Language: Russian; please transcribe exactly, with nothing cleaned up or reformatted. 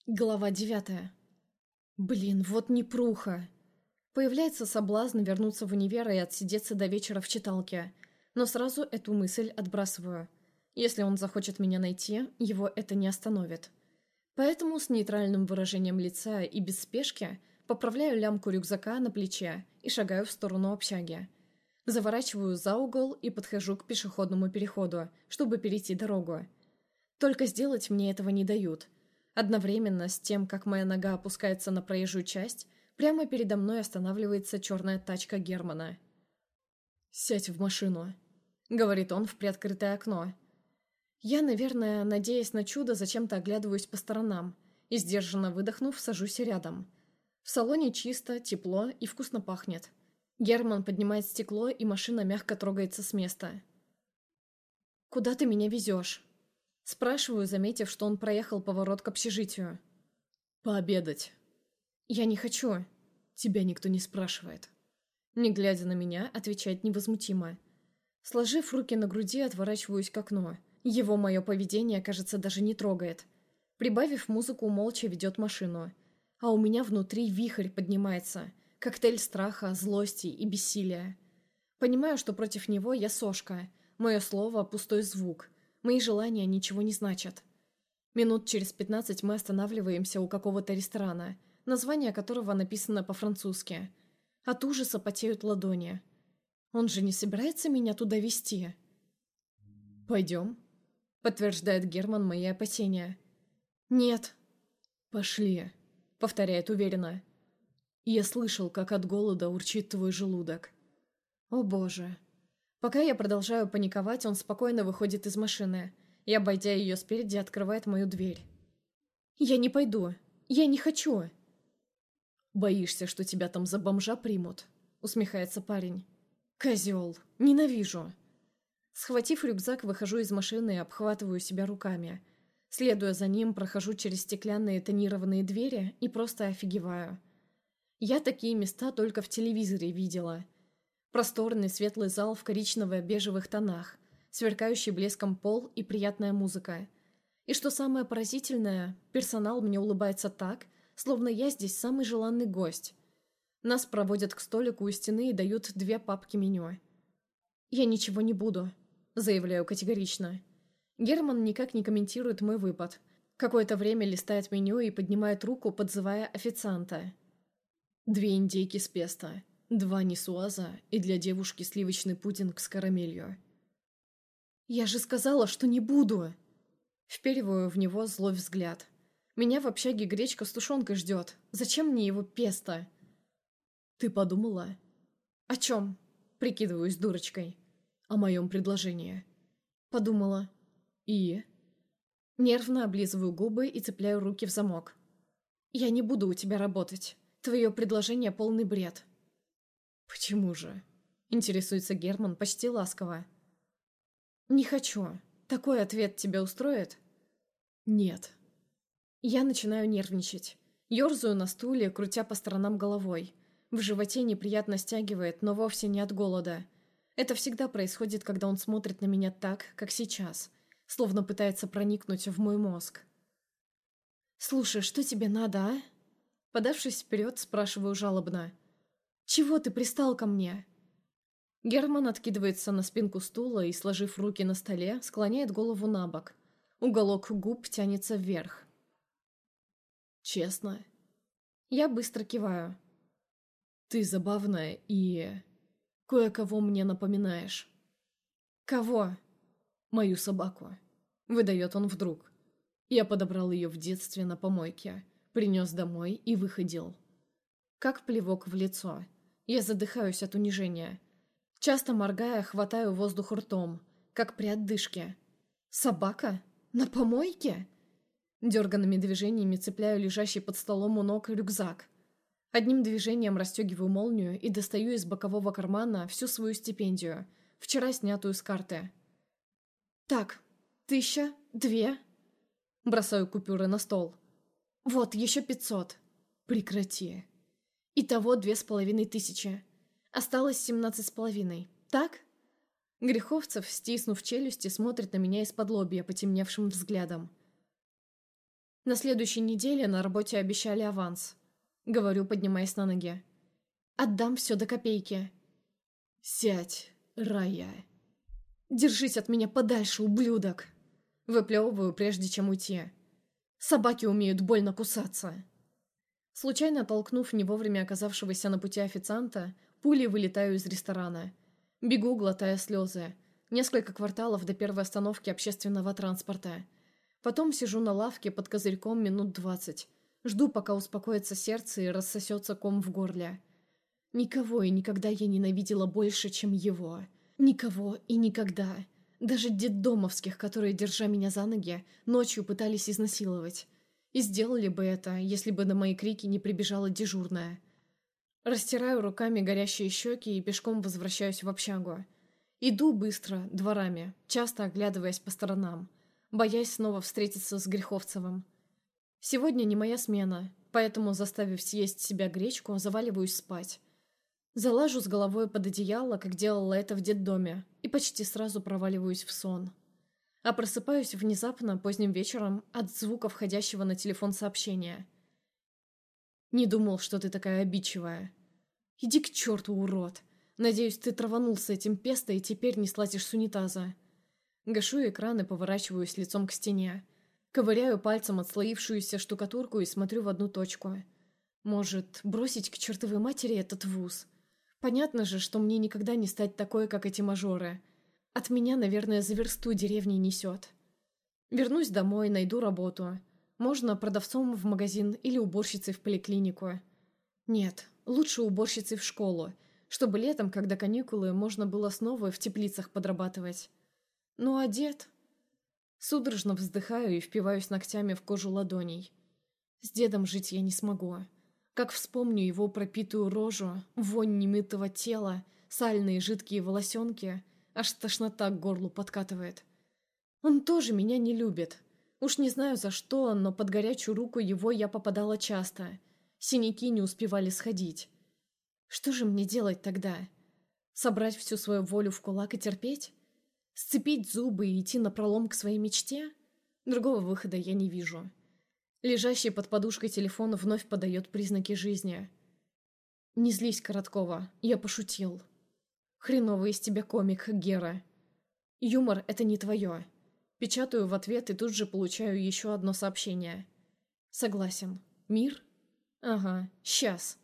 Глава девятая. Блин, вот непруха. Появляется соблазн вернуться в универ и отсидеться до вечера в читалке. Но сразу эту мысль отбрасываю. Если он захочет меня найти, его это не остановит. Поэтому с нейтральным выражением лица и без спешки поправляю лямку рюкзака на плече и шагаю в сторону общаги. Заворачиваю за угол и подхожу к пешеходному переходу, чтобы перейти дорогу. Только сделать мне этого не дают. Одновременно с тем, как моя нога опускается на проезжую часть, прямо передо мной останавливается черная тачка Германа. «Сядь в машину», — говорит он в приоткрытое окно. Я, наверное, надеясь на чудо, зачем-то оглядываюсь по сторонам и, сдержанно выдохнув, сажусь рядом. В салоне чисто, тепло и вкусно пахнет. Герман поднимает стекло, и машина мягко трогается с места. «Куда ты меня везешь?» Спрашиваю, заметив, что он проехал поворот к общежитию. «Пообедать». «Я не хочу». «Тебя никто не спрашивает». Не глядя на меня, отвечает невозмутимо. Сложив руки на груди, отворачиваюсь к окну. Его мое поведение, кажется, даже не трогает. Прибавив музыку, молча ведет машину. А у меня внутри вихрь поднимается. Коктейль страха, злости и бессилия. Понимаю, что против него я сошка. Мое слово — пустой звук. Мои желания ничего не значат. Минут через пятнадцать мы останавливаемся у какого-то ресторана, название которого написано по-французски. От ужаса потеют ладони. Он же не собирается меня туда везти? «Пойдем», — подтверждает Герман мои опасения. «Нет». «Пошли», — повторяет уверенно. «Я слышал, как от голода урчит твой желудок». «О боже». Пока я продолжаю паниковать, он спокойно выходит из машины и, обойдя ее спереди, открывает мою дверь. «Я не пойду. Я не хочу». «Боишься, что тебя там за бомжа примут?» — усмехается парень. «Козел. Ненавижу». Схватив рюкзак, выхожу из машины и обхватываю себя руками. Следуя за ним, прохожу через стеклянные тонированные двери и просто офигеваю. Я такие места только в телевизоре видела. Просторный светлый зал в коричнево-бежевых тонах, сверкающий блеском пол и приятная музыка. И что самое поразительное, персонал мне улыбается так, словно я здесь самый желанный гость. Нас проводят к столику у стены и дают две папки меню. «Я ничего не буду», — заявляю категорично. Герман никак не комментирует мой выпад. Какое-то время листает меню и поднимает руку, подзывая официанта. «Две индейки с песто. Два нисуаза и для девушки сливочный пудинг с карамелью». «Я же сказала, что не буду!» Впериваю в него злой взгляд. Меня в общаге гречка с тушенкой ждет. Зачем мне его песто? «Ты подумала?» «О чем?» Прикидываюсь дурочкой. «О моем предложении». «Подумала». «И?» Нервно облизываю губы и цепляю руки в замок. «Я не буду у тебя работать. Твое предложение — полный бред». «Почему же?» — интересуется Герман почти ласково. «Не хочу. Такой ответ тебя устроит?» «Нет». Я начинаю нервничать. Ёрзаю на стуле, крутя по сторонам головой. В животе неприятно стягивает, но вовсе не от голода. Это всегда происходит, когда он смотрит на меня так, как сейчас, словно пытается проникнуть в мой мозг. «Слушай, что тебе надо, а?» Подавшись вперед, спрашиваю жалобно. «Чего ты пристал ко мне?» Герман откидывается на спинку стула и, сложив руки на столе, склоняет голову на бок. Уголок губ тянется вверх. «Честно?» Я быстро киваю. «Ты забавная и... кое-кого мне напоминаешь». «Кого?» «Мою собаку», — выдает он вдруг. Я подобрал ее в детстве на помойке, принес домой и выходил. Как плевок в лицо. Я задыхаюсь от унижения. Часто моргая, хватаю воздух ртом, как при отдышке. «Собака? На помойке?» Дерганными движениями цепляю лежащий под столом у ног рюкзак. Одним движением расстегиваю молнию и достаю из бокового кармана всю свою стипендию, вчера снятую с карты. «Так, тысяча, две...» Бросаю купюры на стол. «Вот, еще пятьсот». «Прекрати». «Итого две с половиной тысячи. Осталось семнадцать с половиной. Так?» Греховцев, стиснув челюсти, смотрит на меня из-под лобья потемневшим взглядом. На следующей неделе на работе обещали аванс. Говорю, поднимаясь на ноги. Отдам все до копейки. Сядь, Рая. Держись от меня подальше, ублюдок. Выплевываю, прежде чем уйти. Собаки умеют больно кусаться. Случайно толкнув не вовремя оказавшегося на пути официанта, пулей вылетаю из ресторана. Бегу, глотая слезы. Несколько кварталов до первой остановки общественного транспорта. Потом сижу на лавке под козырьком минут двадцать. Жду, пока успокоится сердце и рассосется ком в горле. Никого и никогда я ненавидела больше, чем его. Никого и никогда. Даже детдомовских, которые, держа меня за ноги, ночью пытались изнасиловать. И сделали бы это, если бы на мои крики не прибежала дежурная. Растираю руками горящие щеки и пешком возвращаюсь в общагу. Иду быстро, дворами, часто оглядываясь по сторонам, боясь снова встретиться с Греховцевым. Сегодня не моя смена, поэтому, заставив съесть себя гречку, заваливаюсь спать. Залажу с головой под одеяло, как делала это в детдоме, и почти сразу проваливаюсь в сон. А просыпаюсь внезапно, поздним вечером, от звука входящего на телефон сообщения. «Не думал, что ты такая обидчивая. Иди к черту, урод. Надеюсь, ты траванулся этим песто и теперь не слазишь с унитаза». Гашу экран и поворачиваюсь лицом к стене. Ковыряю пальцем отслоившуюся штукатурку и смотрю в одну точку. Может, бросить к чертовой матери этот вуз? Понятно же, что мне никогда не стать такой, как эти мажоры. От меня, наверное, за версту деревни несет. Вернусь домой, найду работу. Можно продавцом в магазин или уборщицей в поликлинику. Нет, лучше уборщицей в школу, чтобы летом, когда каникулы, можно было снова в теплицах подрабатывать. Ну а дед? Судорожно вздыхаю и впиваюсь ногтями в кожу ладоней. С дедом жить я не смогу. Как вспомню его пропитую рожу, вонь немытого тела, сальные жидкие волосенки, аж тошнота к горлу подкатывает. Он тоже меня не любит. Уж не знаю за что, но под горячую руку его я попадала часто. Синяки не успевали сходить. Что же мне делать тогда? Собрать всю свою волю в кулак и терпеть? Сцепить зубы и идти напролом к своей мечте? Другого выхода я не вижу. Лежащий под подушкой телефон вновь подает признаки жизни. «Не злись, Короткова, я пошутил. Хреновый из тебя комик, Гера. Юмор — это не твое». Печатаю в ответ и тут же получаю еще одно сообщение. «Согласен. Мир? Ага, сейчас».